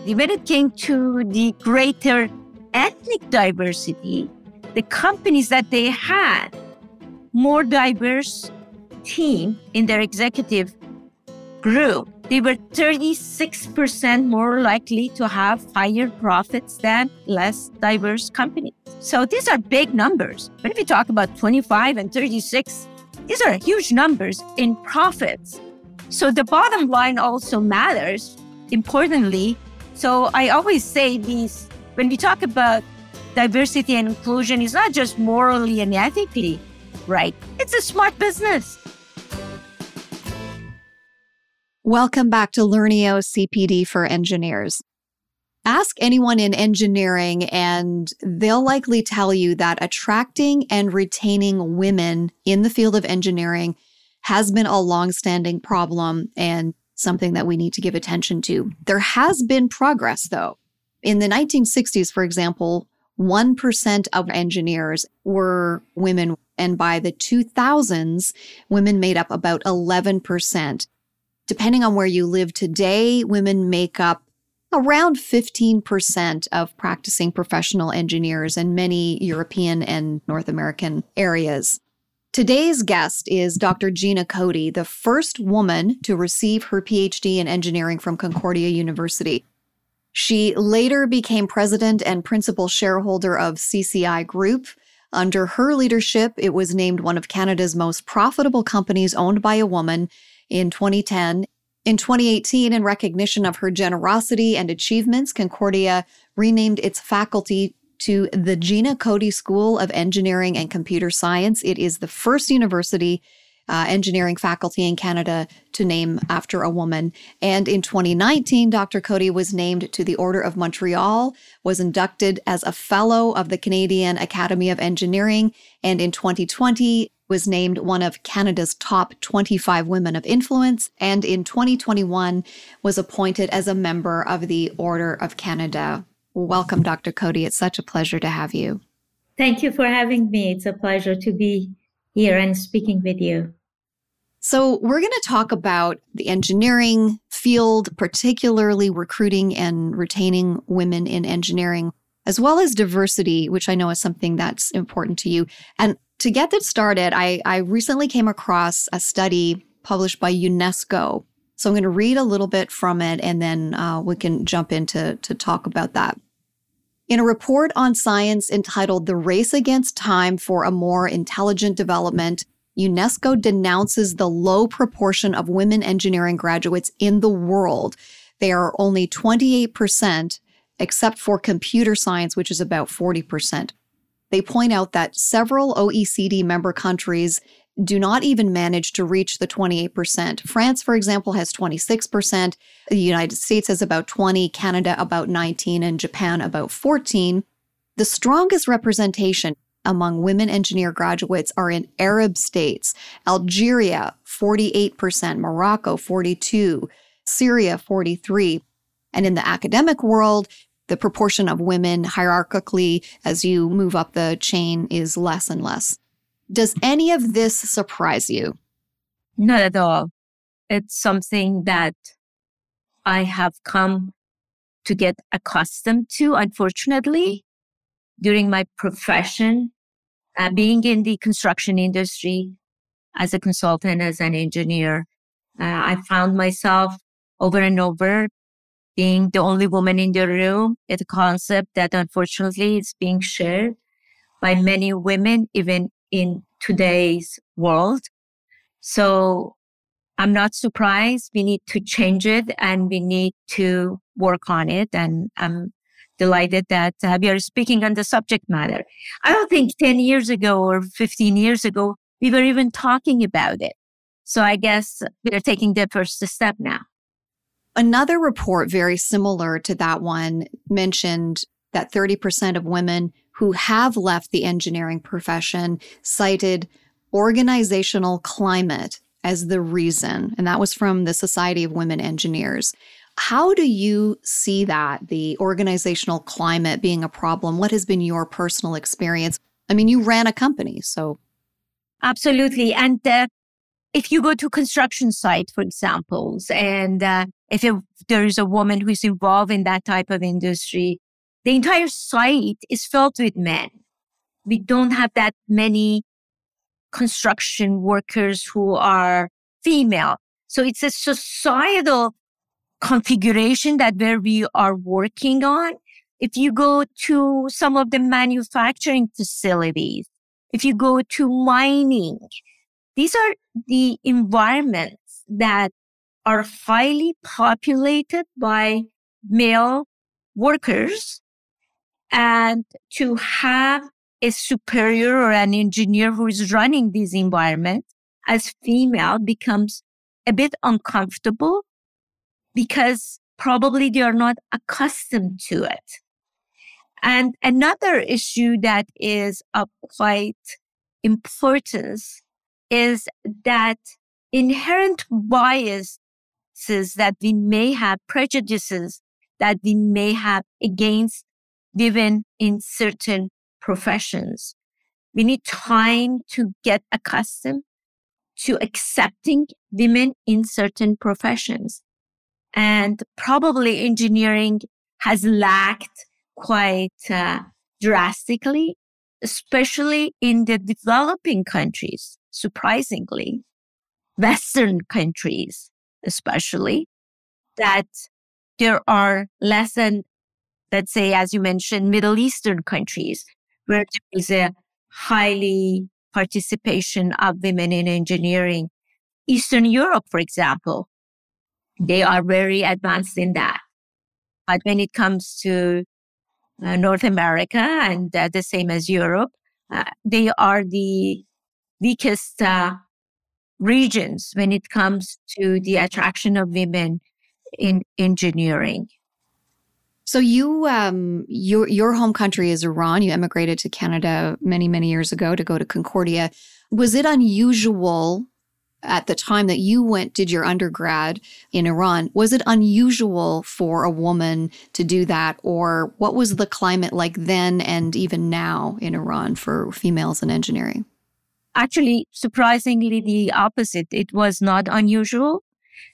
When it came to the greater ethnic diversity, the companies that they had more diverse team in their executive group, they were 36% more likely to have higher profits than less diverse companies. So these are big numbers. But if you talk about 25 and 36, these are huge numbers in profits. So the bottom line also matters, importantly. So I always say these, when we talk about diversity and inclusion, it's not just morally and ethically right. It's a smart business. Welcome back to Learneo CPD for Engineers. Ask anyone in engineering and they'll likely tell you that attracting and retaining women in the field of engineering has been a longstanding problem and something that we need to give attention to. There has been progress, though. In the 1960s, for example, 1% of engineers were women, and by the 2000s, women made up about 11%. Depending on where you live today, women make up around 15% of practicing professional engineers in many European and North American areas. Today's guest is Dr. Gina Cody, the first woman to receive her PhD in engineering from Concordia University. She later became president and principal shareholder of CCI Group. Under her leadership, it was named one of Canada's most profitable companies owned by a woman in 2010. In 2018, in recognition of her generosity and achievements, Concordia renamed its faculty to the Gina Cody School of Engineering and Computer Science. It is the first university engineering faculty in Canada to name after a woman. And in 2019, Dr. Cody was named to the Order of Montreal, was inducted as a fellow of the Canadian Academy of Engineering, and in 2020 was named one of Canada's top 25 women of influence, and in 2021 was appointed as a member of the Order of Canada. Welcome, Dr. Cody. It's such a pleasure to have you. Thank you for having me. It's a pleasure to be here and speaking with you. So we're going to talk about the engineering field, particularly recruiting and retaining women in engineering, as well as diversity, which I know is something that's important to you. And to get that started, I recently came across a study published by UNESCO. So I'm going to read a little bit from it, and then we can jump into talk about that. In a report on science entitled The Race Against Time for a More Intelligent Development, UNESCO denounces the low proportion of women engineering graduates in the world. They are only 28%, except for computer science, which is about 40%. They point out that several OECD member countries do not even manage to reach the 28%. France, for example, has 26%. The United States has about 20%, Canada about 19%, and Japan about 14%. The strongest representation among women engineer graduates are in Arab states. Algeria, 48%, Morocco, 42%, Syria, 43%. And in the academic world, the proportion of women hierarchically, as you move up the chain, is less and less. Does any of this surprise you? Not at all. It's something that I have come to get accustomed to, unfortunately, during my profession, being in the construction industry as a consultant, as an engineer. I found myself over and over being the only woman in the room. It's a concept that unfortunately is being shared by many women, even in today's world. So I'm not surprised. We need to change it and we need to work on it. And I'm delighted that we are speaking on the subject matter. I don't think 10 years ago or 15 years ago, we were even talking about it. So I guess we're taking the first step now. Another report very similar to that one mentioned that 30% of women who have left the engineering profession cited organizational climate as the reason. And that was from the Society of Women Engineers. How do you see that, the organizational climate being a problem? What has been your personal experience? I mean, you ran a company, so. Absolutely. And if you go to construction site, for example, and if there is a woman who is involved in that type of industry, the entire site is filled with men. We don't have that many construction workers who are female. So it's a societal configuration that where we are working on. If you go to some of the manufacturing facilities, if you go to mining, these are the environments that are highly populated by male workers. And to have a superior or an engineer who is running these environments as female becomes a bit uncomfortable because probably they are not accustomed to it. And another issue that is of quite importance is that inherent biases that we may have, prejudices that we may have against women in certain professions. We need time to get accustomed to accepting women in certain professions. And probably engineering has lacked quite drastically, especially in the developing countries, surprisingly, Western countries, especially, that there are less than, let's say, as you mentioned, Middle Eastern countries, where there is a highly participation of women in engineering. Eastern Europe, for example, they are very advanced in that. But when it comes to North America and the same as Europe, they are the weakest regions when it comes to the attraction of women in engineering. So your home country is Iran. You emigrated to Canada many, many years ago to go to Concordia. Was it unusual at the time that you did your undergrad in Iran? Was it unusual for a woman to do that? Or what was the climate like then and even now in Iran for females in engineering? Actually, surprisingly, the opposite. It was not unusual.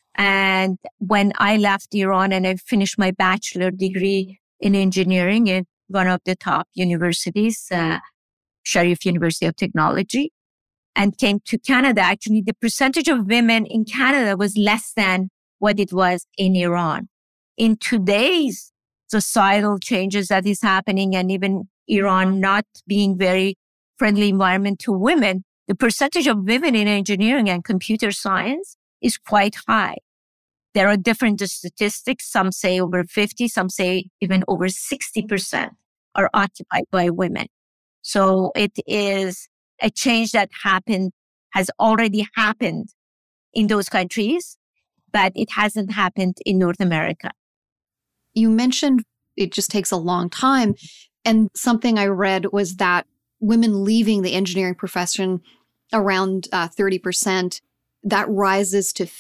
And when I left Iran and I finished my bachelor degree in engineering in one of the top universities, Sharif University of Technology, and came to Canada, actually, the percentage of women in Canada was less than what it was in Iran. In today's societal changes that is happening, and even Iran not being very friendly environment to women, the percentage of women in engineering and computer science is quite high. There are different statistics. Some say over 50, some say even over 60% are occupied by women. So it is a change that has already happened in those countries, but it hasn't happened in North America. You mentioned it just takes a long time. And something I read was that women leaving the engineering profession around 30%, that rises to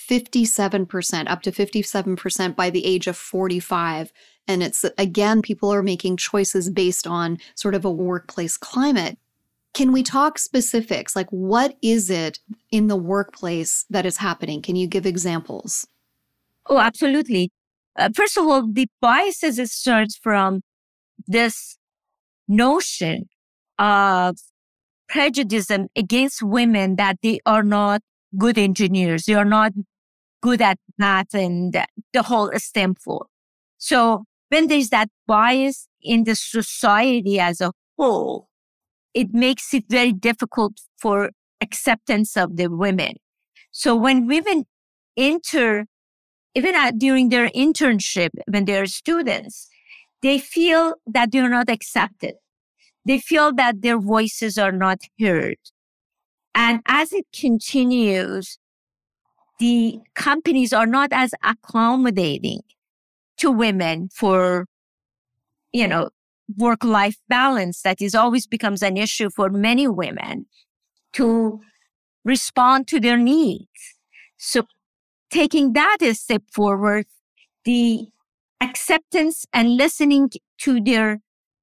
57%, up to 57% by the age of 45. And it's, again, people are making choices based on sort of a workplace climate. Can we talk specifics? Like, what is it in the workplace that is happening? Can you give examples? Oh, absolutely. First of all, the biases, it starts from this notion of prejudice against women that they are not good engineers. They are not good at math and the whole STEM field. So when there's that bias in the society as a whole, it makes it very difficult for acceptance of the women. So when women enter, even during their internship, when they're students, they feel that they're not accepted. They feel that their voices are not heard. And as it continues, the companies are not as accommodating to women for, work-life balance. That is always becomes an issue for many women to respond to their needs. So taking that a step forward, the acceptance and listening to their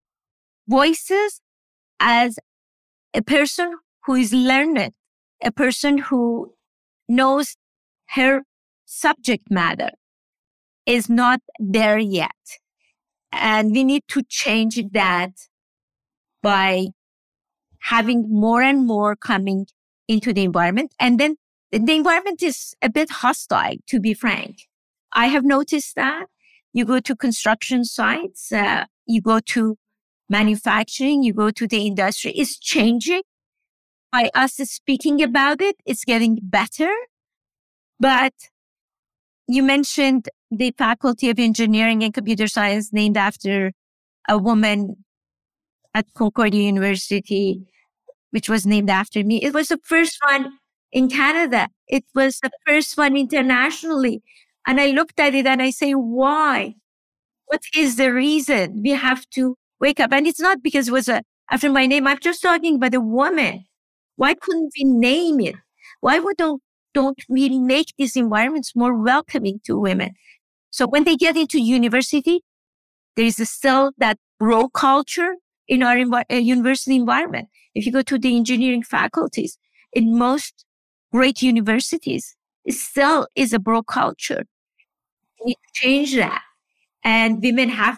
voices as a person who is learned, a person who knows her subject matter is not there yet. And we need to change that by having more and more coming into the environment. And then the environment is a bit hostile, to be frank. I have noticed that. You go to construction sites, you go to manufacturing, you go to the industry, it's changing. By us speaking about it, it's getting better. But you mentioned the Faculty of Engineering and Computer Science named after a woman at Concordia University, which was named after me. It was the first one in Canada. It was the first one internationally. And I looked at it and I say, why? What is the reason we have to wake up? And it's not because it was after my name. I'm just talking about a woman. Why couldn't we name it? Why don't we make these environments more welcoming to women? So when they get into university, there is still that bro culture in our university environment. If you go to the engineering faculties, in most great universities, it still is a bro culture. We need to change that. And women have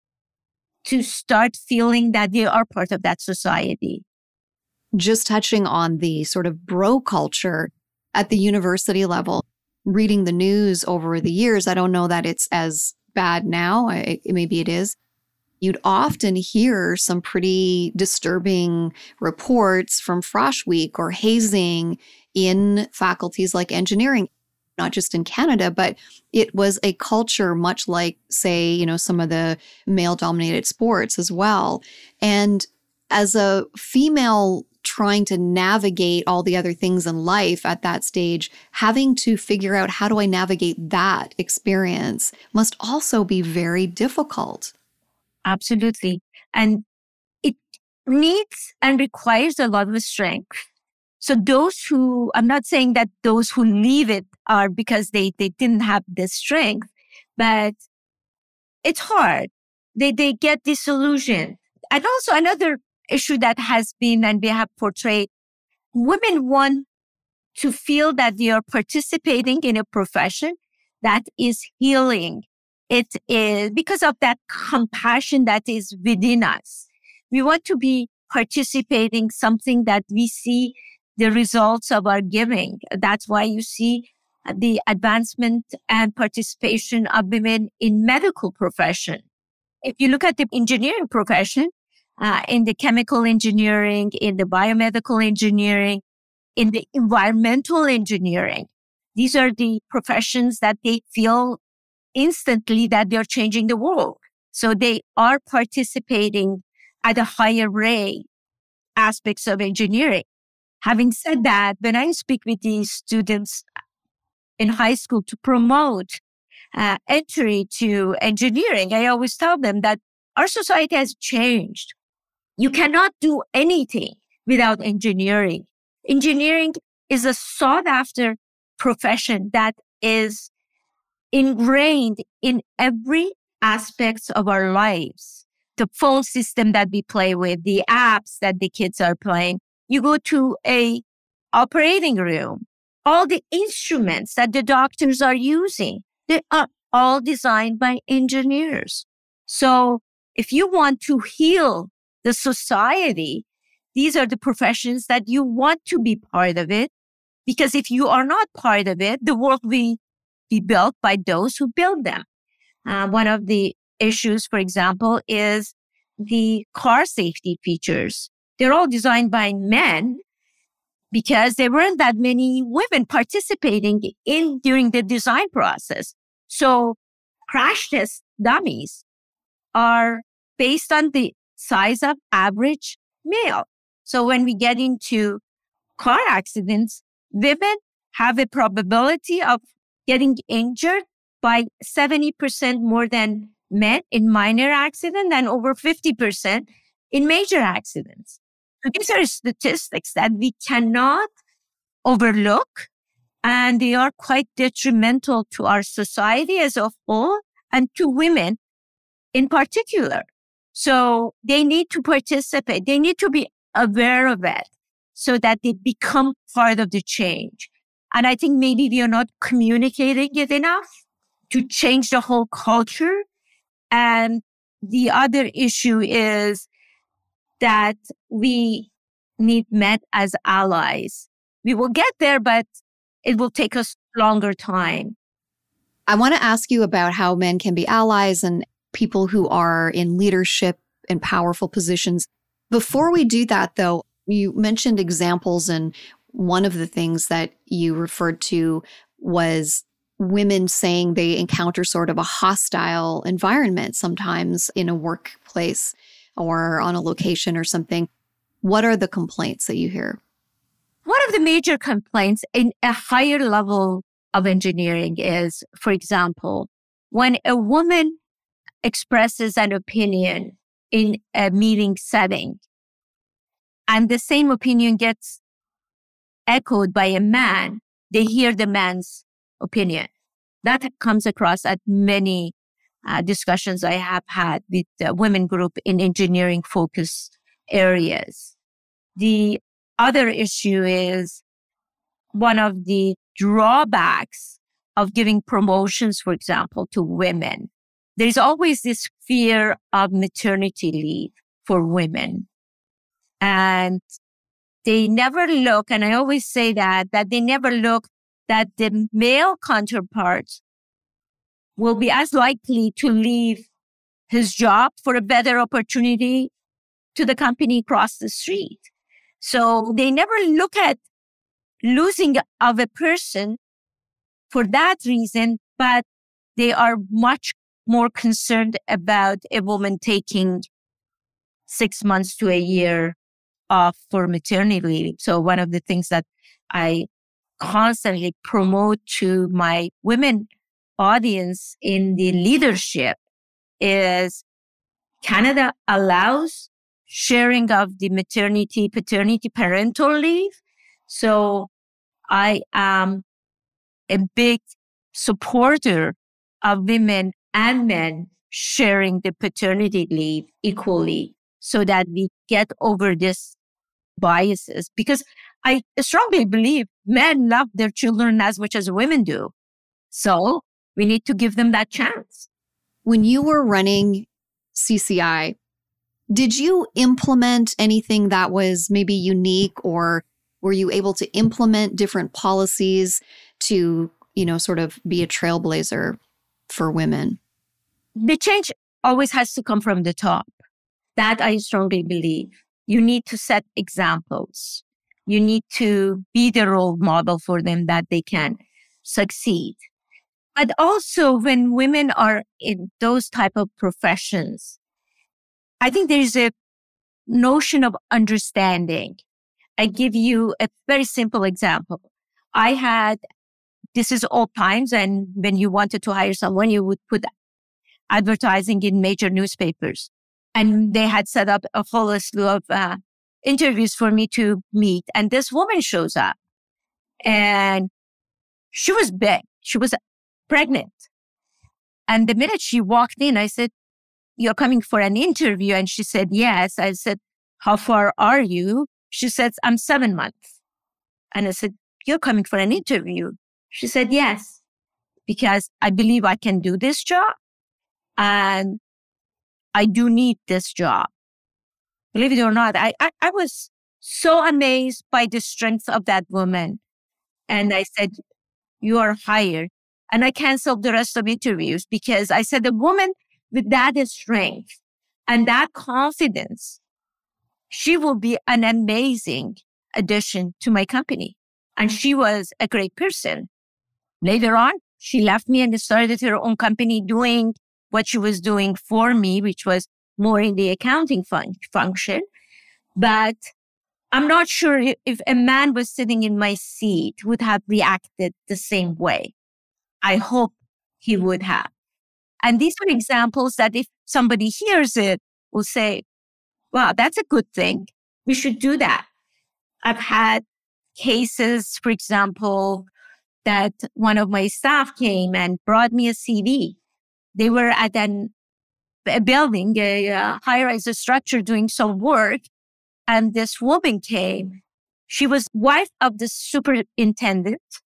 to start feeling that they are part of that society. Just touching on the sort of bro culture at the university level, reading the news over the years, I don't know that it's as bad now. Maybe it is. You'd often hear some pretty disturbing reports from Frosh Week or hazing in faculties like engineering, not just in Canada, but it was a culture much like, say, some of the male-dominated sports as well. And as a female trying to navigate all the other things in life at that stage, having to figure out how do I navigate that experience must also be very difficult. Absolutely. And it needs and requires a lot of strength. So I'm not saying that those who leave it are because they didn't have the strength, but it's hard. They get disillusioned. And also another issue that has been and we have portrayed, women want to feel that they are participating in a profession that is healing. It is because of that compassion that is within us. We want to be participating something that we see the results of our giving. That's why you see the advancement and participation of women in medical profession. If you look at the engineering profession, in the chemical engineering, in the biomedical engineering, in the environmental engineering, these are the professions that they feel instantly that they're changing the world. So they are participating at a higher rate aspects of engineering. Having said that, when I speak with these students in high school to promote entry to engineering, I always tell them that our society has changed. You cannot do anything without engineering. Engineering is a sought-after profession that is ingrained in every aspect of our lives. The phone system that we play with, the apps that the kids are playing. You go to a operating room, all the instruments that the doctors are using, they are all designed by engineers. So if you want to heal the society, these are the professions that you want to be part of it. Because if you are not part of it, the world will be built by those who build them. One of the issues, for example, is the car safety features. They're all designed by men because there weren't that many women participating during the design process. So crash test dummies are based on the size of average male. So when we get into car accidents, women have a probability of getting injured by 70% more than men in minor accidents and over 50% in major accidents. So these are statistics that we cannot overlook, and they are quite detrimental to our society as a whole and to women in particular. So they need to participate. They need to be aware of it so that they become part of the change. And I think maybe we are not communicating it enough to change the whole culture. And the other issue is that we need men as allies. We will get there, but it will take us longer time. I want to ask you about how men can be allies and people who are in leadership and powerful positions. Before we do that, though, you mentioned examples, and one of the things that you referred to was women saying they encounter sort of a hostile environment sometimes in a workplace or on a location or something. What are the complaints that you hear? One of the major complaints in a higher level of engineering is, for example, when a woman expresses an opinion in a meeting setting and the same opinion gets echoed by a man, they hear the man's opinion. That comes across at many discussions I have had with the women group in engineering focused areas. The other issue is one of the drawbacks of giving promotions, for example, to women. There's always this fear of maternity leave for women. And they never look, and I always say that they never look that the male counterparts will be as likely to leave his job for a better opportunity to the company across the street. So they never look at losing of a person for that reason, but they are much more concerned about a woman taking 6 months to a year off for maternity leave. So one of the things that I constantly promote to my women audience in the leadership is Canada allows sharing of the maternity, paternity, parental leave. So I am a big supporter of women and men sharing the paternity leave equally so that we get over this biases. Because I strongly believe men love their children as much as women do. So we need to give them that chance. When you were running CCI, did you implement anything that was maybe unique, or were you able to implement different policies to, sort of be a trailblazer for women? The change always has to come from the top. That I strongly believe. You need to set examples. You need to be the role model for them that they can succeed. But also when women are in those type of professions, I think there's a notion of understanding. I give you a very simple example. This is old times, and when you wanted to hire someone, you would put advertising in major newspapers. And they had set up a whole slew of interviews for me to meet. And this woman shows up, and she was big. She was pregnant. And the minute she walked in, I said, "You're coming for an interview?" And she said, "Yes." I said, "How far are you?" She said, "I'm 7 months." And I said, "You're coming for an interview?" She said, "Yes, because I believe I can do this job. And I do need this job." Believe it or not, I was so amazed by the strength of that woman. And I said, "You are hired." And I canceled the rest of interviews because I said, a woman with that strength and that confidence, she will be an amazing addition to my company. And she was a great person. Later on, she left me and started her own company doing what she was doing for me, which was more in the accounting function. But I'm not sure if a man was sitting in my seat would have reacted the same way. I hope he would have. And these are examples that if somebody hears it, will say, wow, that's a good thing. We should do that. I've had cases, for example, that one of my staff came and brought me a CV. They were at a building, a high-rise structure doing some work. And this woman came. She was wife of the superintendent.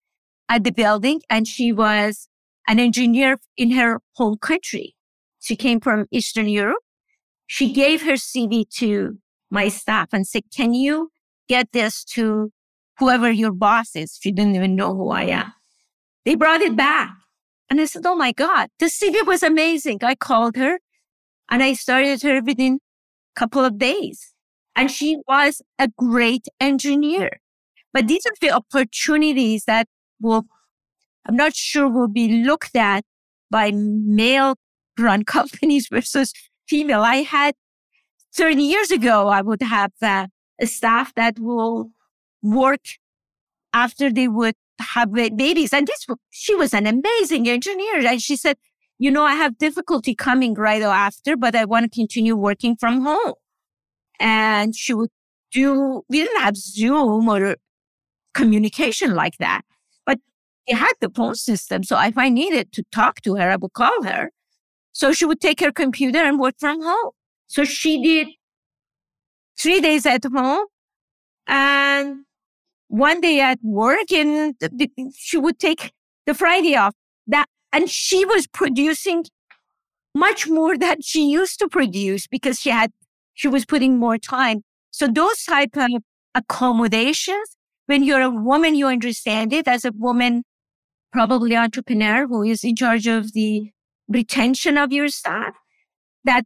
at the building, and she was an engineer in her home country. She came from Eastern Europe. She gave her CV to my staff and said, can you get this to whoever your boss is? She didn't even know who I am. They brought it back. And I said, oh my God, the CV was amazing. I called her and I started her within a couple of days. And she was a great engineer. But these are the opportunities that I'm not sure will be looked at by male-run companies versus female. I had 30 years ago, I would have a staff that will work after they would have babies. And she was an amazing engineer. And she said, I have difficulty coming right after, but I want to continue working from home. And she would we didn't have Zoom or communication like that, but we had the phone system. So if I needed to talk to her, I would call her. So she would take her computer and work from home. So she did 3 days at home and 1 day at work, and she would take the Friday off. And she was producing much more than she used to produce because she was putting more time. So those type of accommodations, when you're a woman, you understand it. As a woman, probably entrepreneur who is in charge of the retention of your staff, that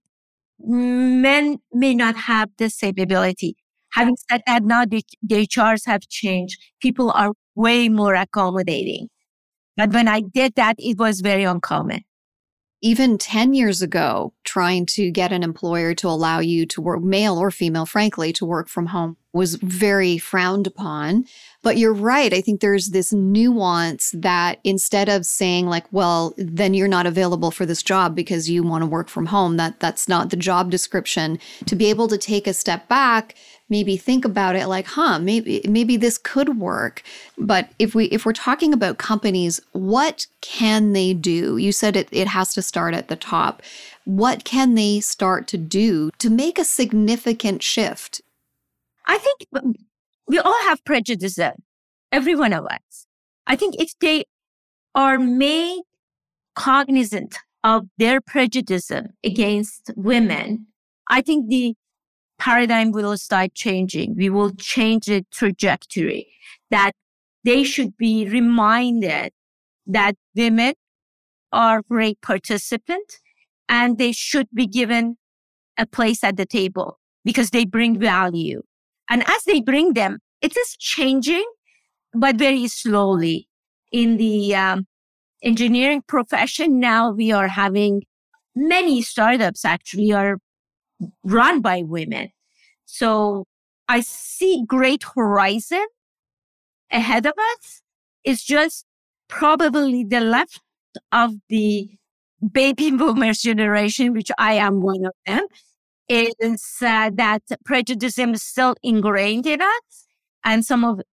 men may not have the same ability. Having said that, now the HRs have changed. People are way more accommodating. But when I did that, it was very uncommon. Even 10 years ago, trying to get an employer to allow you to work, male or female, frankly, to work from home was very frowned upon. But you're right. I think there's this nuance that instead of saying like, well, then you're not available for this job because you want to work from home, that's not the job description. To be able to take a step back, maybe think about it like, maybe this could work. But if we're talking about companies, what can they do? You said it has to start at the top. What can they start to do to make a significant shift? I think we all have prejudice, every one of us. I think if they are made cognizant of their prejudice against women, I think the paradigm will start changing. We will change the trajectory, that they should be reminded that women are great participants and they should be given a place at the table because they bring value. And as they bring them, it is changing, but very slowly. In the engineering profession now, we are having many startups actually are run by women. So I see great horizon ahead of us. It's just probably the left of the baby boomers generation, which I am one of them, is that prejudice is still ingrained in us. And some of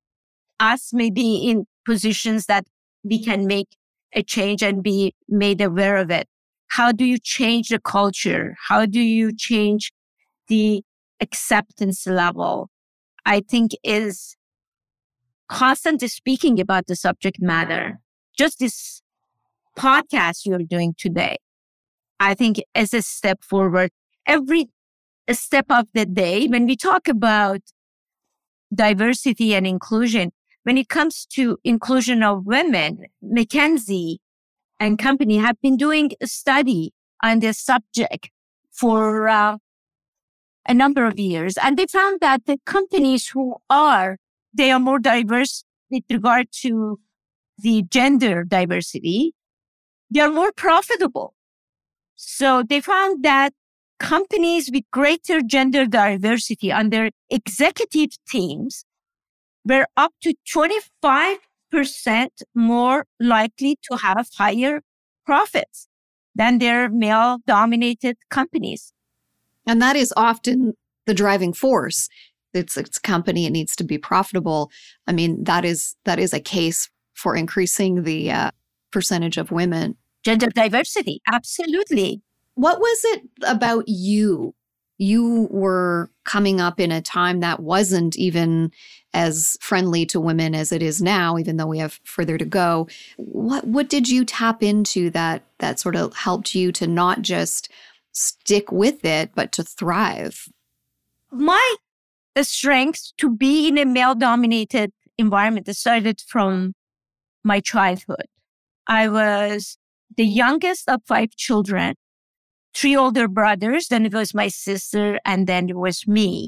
us may be in positions that we can make a change and be made aware of it. How do you change the culture? How do you change the acceptance level? I think is constantly speaking about the subject matter. Just this podcast you're doing today, I think is a step forward. Every step of the day, when we talk about diversity and inclusion, when it comes to inclusion of women, McKinsey and company have been doing a study on this subject for a number of years. And they found that the companies they are more diverse with regard to the gender diversity, they are more profitable. So they found that companies with greater gender diversity on their executive teams were up to 25% more likely to have higher profits than their male-dominated companies. And that is often the driving force. It's a company, it needs to be profitable. I mean, that is a case for increasing the percentage of women. Gender diversity, absolutely. What was it about you You were coming up in a time that wasn't even as friendly to women as it is now, even though we have further to go. What did you tap into that sort of helped you to not just stick with it, but to thrive? My strength to be in a male-dominated environment started from my childhood. I was the youngest of 5 children, 3 older brothers, then it was my sister, and then it was me.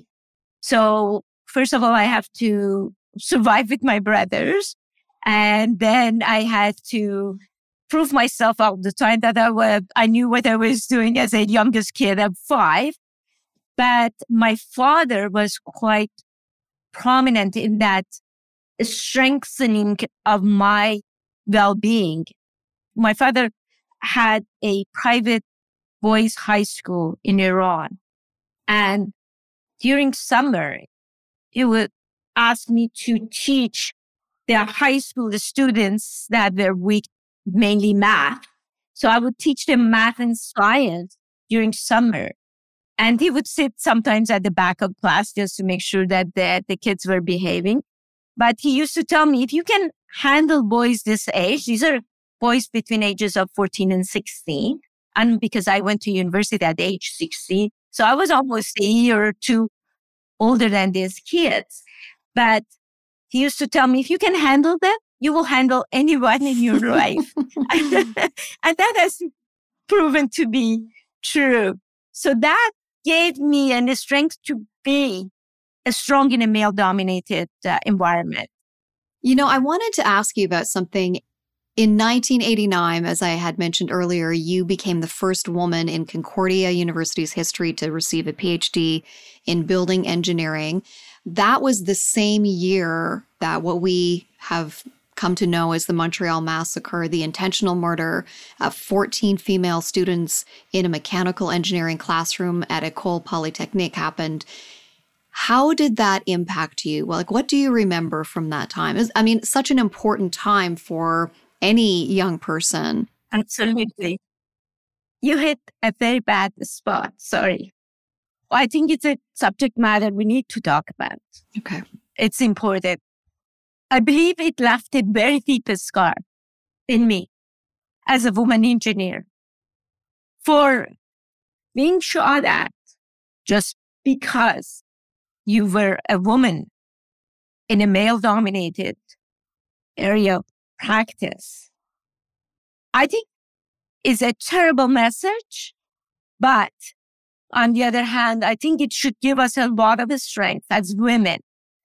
So first of all, I have to survive with my brothers. And then I had to prove myself all the time that I knew what I was doing as a youngest kid of 5. But my father was quite prominent in that strengthening of my well-being. My father had a private boys' high school in Iran. And during summer, he would ask me to teach the high school students that were weak, mainly math. So I would teach them math and science during summer. And he would sit sometimes at the back of class just to make sure that the kids were behaving. But he used to tell me, if you can handle boys this age, these are boys between ages of 14 and 16. And because I went to university at age 16, so I was almost a year or 2 older than these kids. But he used to tell me, if you can handle them, you will handle anyone in your life. And that has proven to be true. So that gave me the strength to be strong in a male-dominated environment. I wanted to ask you about something. In 1989, as I had mentioned earlier, you became the first woman in Concordia University's history to receive a PhD in building engineering. That was the same year that what we have come to know as the Montreal Massacre, the intentional murder of 14 female students in a mechanical engineering classroom at École Polytechnique happened. How did that impact you? Well, what do you remember from that time? Such an important time for any young person. Absolutely. You hit a very bad spot. Sorry. I think it's a subject matter we need to talk about. Okay. It's important. I believe it left a very deep scar in me as a woman engineer for being shot at just because you were a woman in a male-dominated area of practice. I think is a terrible message, but on the other hand, I think it should give us a lot of strength as women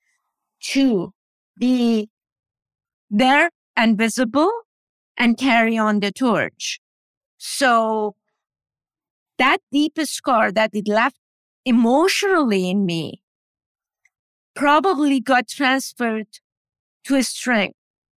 to be there and visible and carry on the torch. So that deep scar that it left emotionally in me probably got transferred to a strength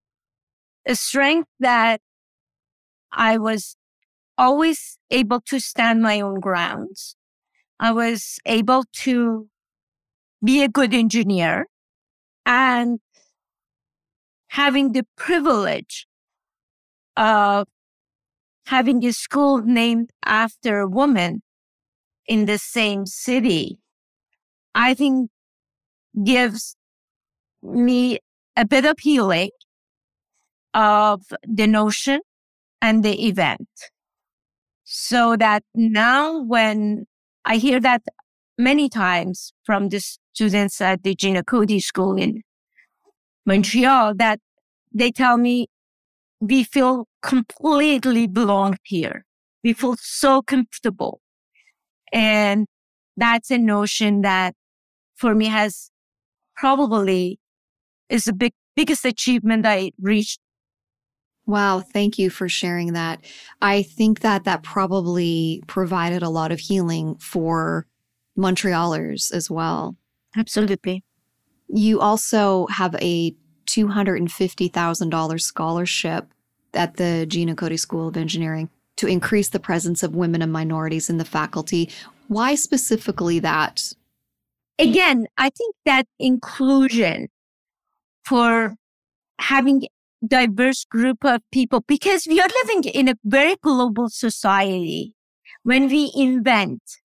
that I was always able to stand my own grounds. I was able to be a good engineer, and having the privilege of having a school named after a woman in the same city, I think gives me a bit of healing of the notion and the event. So that now when I hear that many times from the students at the Gina Cody School in Montreal, that they tell me, we feel completely belong here. We feel so comfortable. And that's a notion that for me has probably is the biggest achievement I reached. Wow. Thank you for sharing that. I think that probably provided a lot of healing for Montrealers as well. Absolutely. You also have a $250,000 scholarship at the Gina Cody School of Engineering to increase the presence of women and minorities in the faculty. Why specifically that? Again, I think that inclusion for having diverse group of people, because we are living in a very global society. When we invent,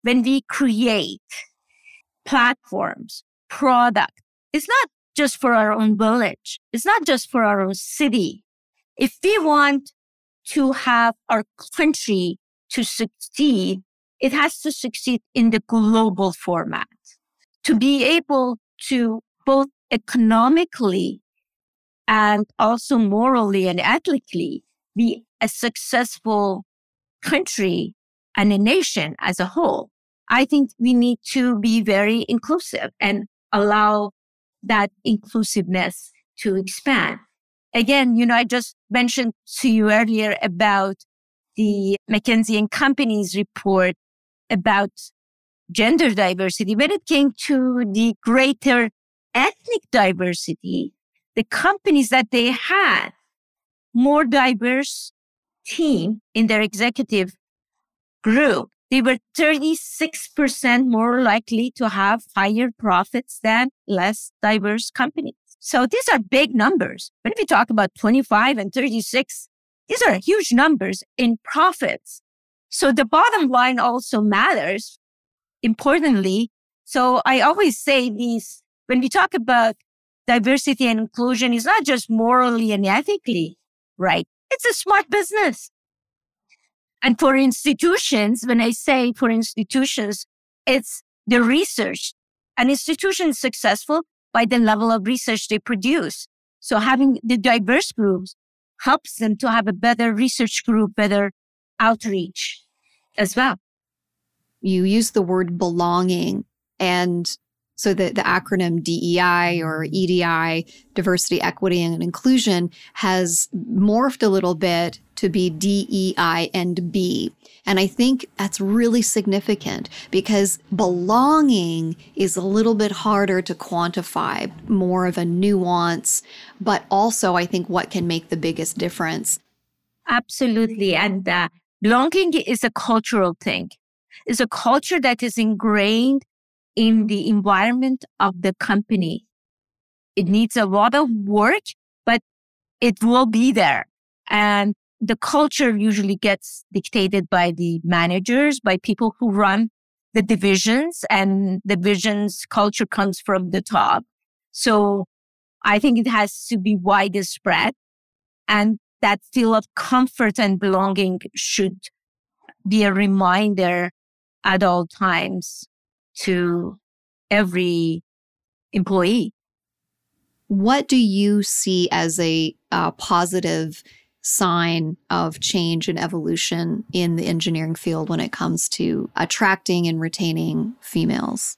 when we create platforms, product, it's not just for our own village. It's not just for our own city. If we want to have our country to succeed, it has to succeed in the global format. To be able to both economically and also morally and ethically be a successful country and a nation as a whole, I think we need to be very inclusive and allow that inclusiveness to expand. Again, I just mentioned to you earlier about the McKinsey & Company's report about gender diversity. When it came to the greater ethnic diversity, the companies that they had more diverse team in their executive group, they were 36% more likely to have higher profits than less diverse companies. So these are big numbers. When we talk about 25 and 36, these are huge numbers in profits. So the bottom line also matters, importantly. So I always say these, when we talk about diversity and inclusion, it's not just morally and ethically right. It's a smart business. And for institutions, when I say for institutions, it's the research. An institution is successful by the level of research they produce. So having the diverse groups helps them to have a better research group, better outreach as well. You use the word belonging, and so the acronym DEI or EDI, diversity, equity, and inclusion, has morphed a little bit to be DEI and B. And I think that's really significant because belonging is a little bit harder to quantify, more of a nuance, but also I think what can make the biggest difference. Absolutely. And belonging is a cultural thing. It's a culture that is ingrained in the environment of the company. It needs a lot of work, but it will be there. And the culture usually gets dictated by the managers, by people who run the divisions, and the division's culture comes from the top. So I think it has to be widespread, and that feel of comfort and belonging should be a reminder at all times to every employee. What do you see as a positive sign of change and evolution in the engineering field when it comes to attracting and retaining females?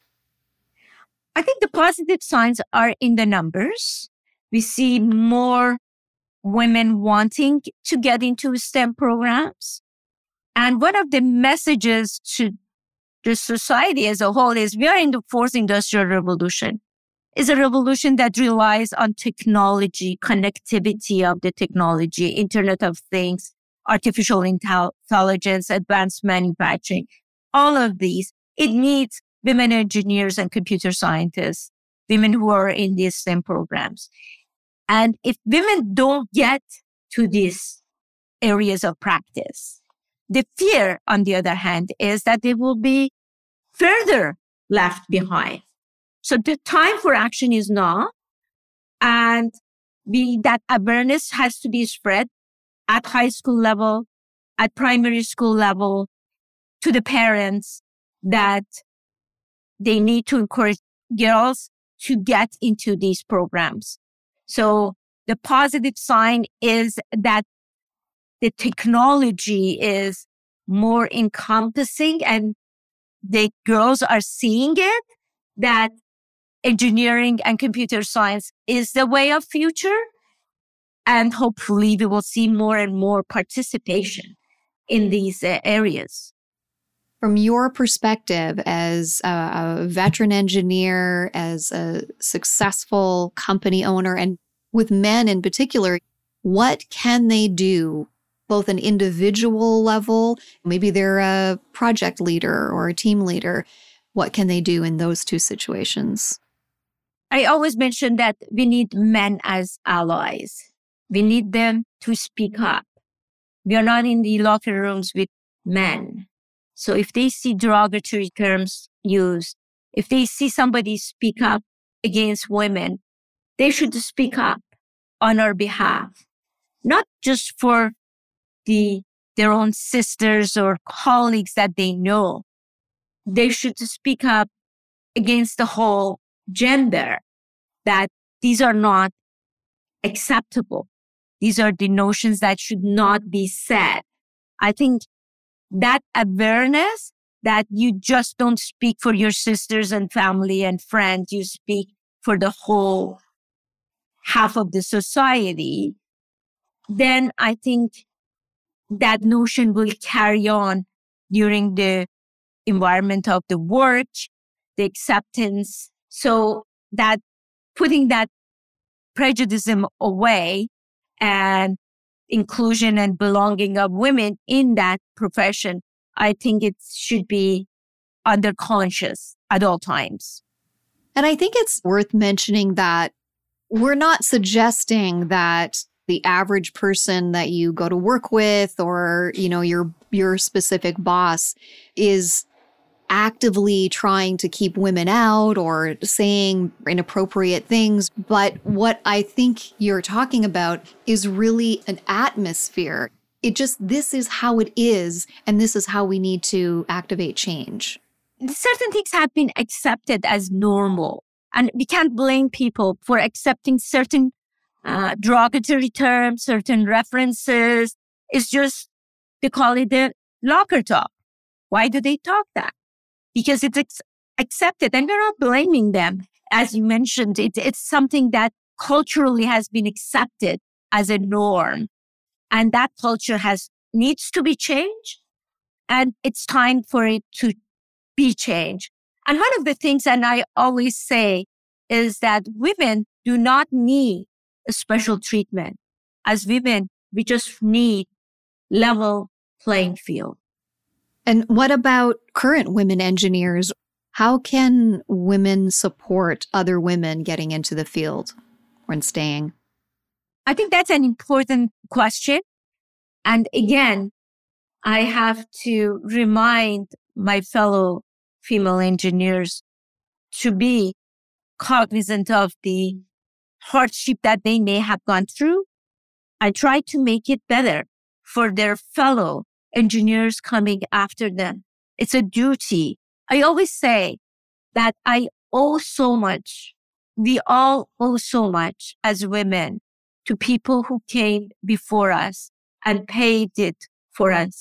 I think the positive signs are in the numbers. We see more women wanting to get into STEM programs. And one of the messages to the society as a whole is we are in the fourth industrial revolution. It's a revolution that relies on technology, connectivity of the technology, Internet of Things, artificial intelligence, advanced manufacturing, all of these. It needs women engineers and computer scientists, women who are in these STEM programs. And if women don't get to these areas of practice, the fear, on the other hand, is that they will be further left behind. So the time for action is now, and that awareness has to be spread at high school level, at primary school level, to the parents that they need to encourage girls to get into these programs. So the positive sign is that the technology is more encompassing and the girls are seeing it, that engineering and computer science is the way of future. And hopefully we will see more and more participation in these areas. From your perspective as a veteran engineer, as a successful company owner, and with men in particular, what can they do, both an individual level, maybe they're a project leader or a team leader, what can they do in those two situations? I always mention that we need men as allies. We need them to speak up. We are not in the locker rooms with men. So if they see derogatory terms used, if they see somebody speak up against women, they should speak up on our behalf, not just for their own sisters or colleagues that they know. They should speak up against the whole gender, that these are not acceptable. These are the notions that should not be said. I think that awareness that you just don't speak for your sisters and family and friends, you speak for the whole half of the society, then I think that notion will carry on during the environment of the work, the acceptance. So that putting that prejudice away and inclusion and belonging of women in that profession, I think it should be under conscious at all times. And I think it's worth mentioning that we're not suggesting that the average person that you go to work with or, your specific boss is actively trying to keep women out or saying inappropriate things. But what I think you're talking about is really an atmosphere. This is how it is, and this is how we need to activate change. Certain things have been accepted as normal, and we can't blame people for accepting certain derogatory terms, certain references. It's just, they call it the locker talk. Why do they talk that? Because it's accepted, and we're not blaming them. As you mentioned, it's something that culturally has been accepted as a norm. And that culture needs to be changed. And it's time for it to be changed. And one of the things, and I always say, is that women do not need a special treatment. As women, we just need level playing field. And what about current women engineers? How can women support other women getting into the field and staying? I think that's an important question. And again, I have to remind my fellow female engineers to be cognizant of the hardship that they may have gone through and try to make it better for their fellow engineers coming after them. It's a duty. I always say that I owe so much. We all owe so much as women to people who came before us and paved it for us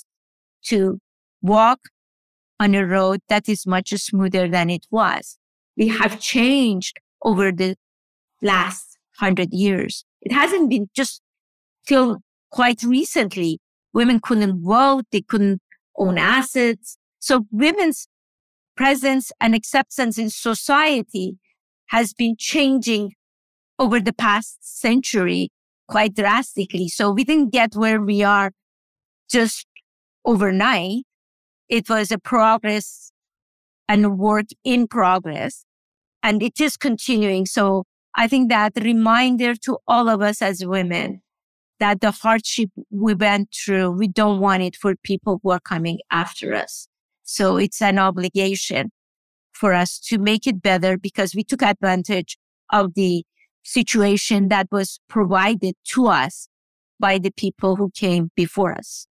to walk on a road that is much smoother than it was. We have changed over the last 100 years. It hasn't been just till quite recently. Women couldn't vote, they couldn't own assets. So women's presence and acceptance in society has been changing over the past century quite drastically. So we didn't get where we are just overnight. It was a progress and a work in progress, and it is continuing. So I think that reminder to all of us as women that the hardship we went through, we don't want it for people who are coming after us. So it's an obligation for us to make it better because we took advantage of the situation that was provided to us by the people who came before us.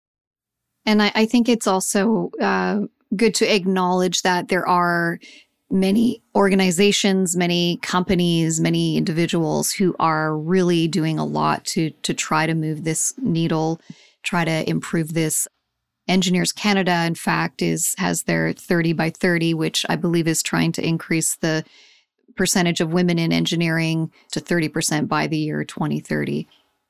And I think it's also good to acknowledge that there are many organizations, many companies, many individuals who are really doing a lot to try to move this needle, try to improve this. Engineers Canada, in fact, has their 30 by 30, which I believe is trying to increase the percentage of women in engineering to 30% by the year 2030.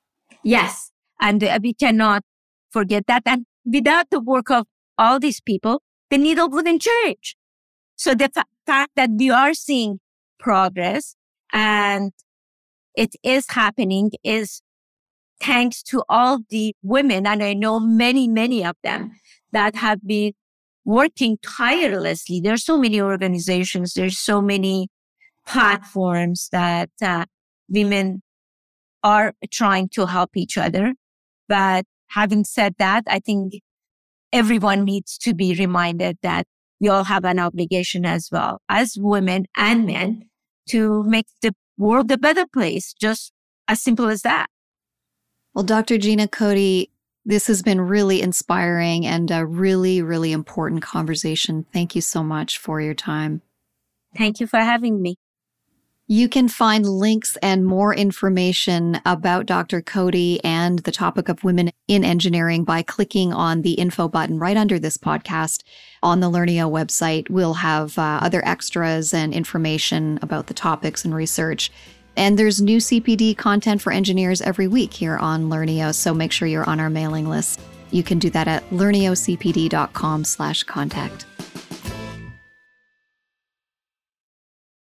Yes, and we cannot forget that. And without the work of all these people, the needle wouldn't change. So the fact that we are seeing progress and it is happening is thanks to all the women, and I know many, many of them that have been working tirelessly. There are so many organizations, there's so many platforms that women are trying to help each other. But having said that, I think everyone needs to be reminded that we all have an obligation as well, as women and men, to make the world a better place, just as simple as that. Well, Dr. Gina Cote, this has been really inspiring and a really, really important conversation. Thank you so much for your time. Thank you for having me. You can find links and more information about Dr. Cote and the topic of women in engineering by clicking on the info button right under this podcast on the Learneo website. We'll have other extras and information about the topics and research. And there's new CPD content for engineers every week here on Learneo, so make sure you're on our mailing list. You can do that at learneocpd.com/contact.